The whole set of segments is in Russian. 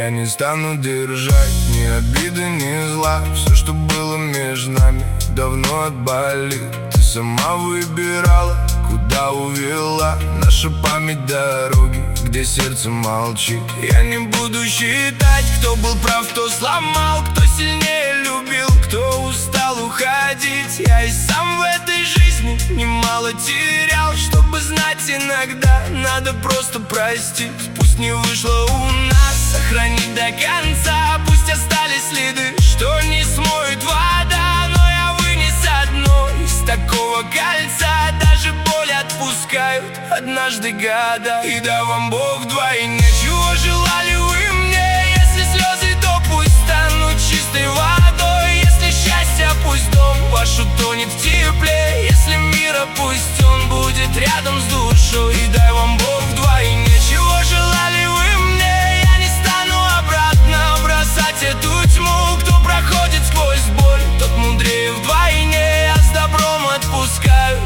Я не стану держать ни обиды, ни зла. Все, что было между нами, давно отболит. Ты сама выбирала, куда увела наша память дороги, где сердце молчит. Я не буду считать, кто был прав, кто сломал, кто сильнее любил, кто устал уходить. Я и сам в этой жизни немало терял, чтобы знать, иногда надо просто простить. Пусть не вышло у нас сохранить до конца, пусть остались следы, что не смоет вода. Но я вынес одно из такого кольца, даже боль отпускают однажды года. И да вам Бог вдвойне, чего желали вы мне? Если слезы, то пусть станут чистой водой. Если счастье, пусть дом ваш утонет в тепле. Если мира, пусть он будет рядом с душой. И дай вам Бог вдвойне, чего желали вы мне? Я не стану обратно бросать эту тьму. Кто проходит сквозь боль, тот мудрее вдвойне. Я с добром отпускаю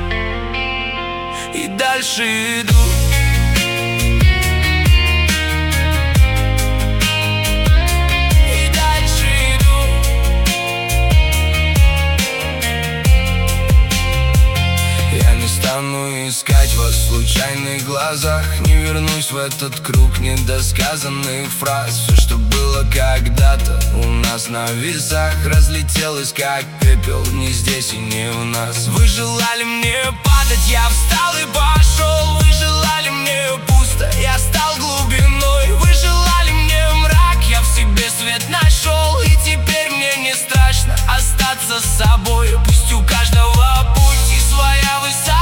и дальше иду. Искать вас в случайных глазах, не вернусь в этот круг недосказанных фраз. Все, что было когда-то у нас на весах, разлетелось как пепел, не здесь и не у нас. Вы желали мне падать, я встал и пошел. Вы желали мне пусто, я стал глубиной. Вы желали мне мрак, я в себе свет нашел. И теперь мне не страшно остаться с собой. Пусть у каждого путь и своя высота.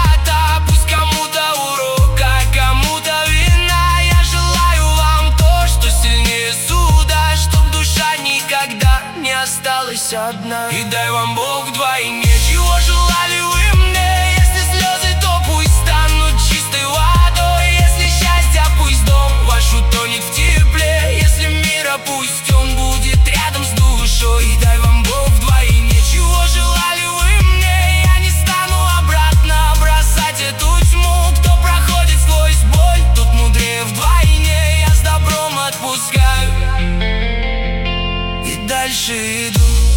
Осталась одна. И дай вам Бог вдвойне, чего желали вы мне? Если слезы, то пусть станут чистой водой. Если счастье, пусть дом ваш утонет в тепле. Если мира, пусть он будет рядом с душой. И дай вам Бог вдвойне, чего желали вы мне? Я не стану обратно бросать эту тьму. Кто проходит сквозь боль, тот мудрее вдвойне. Я с добром отпускаю и дальше иду.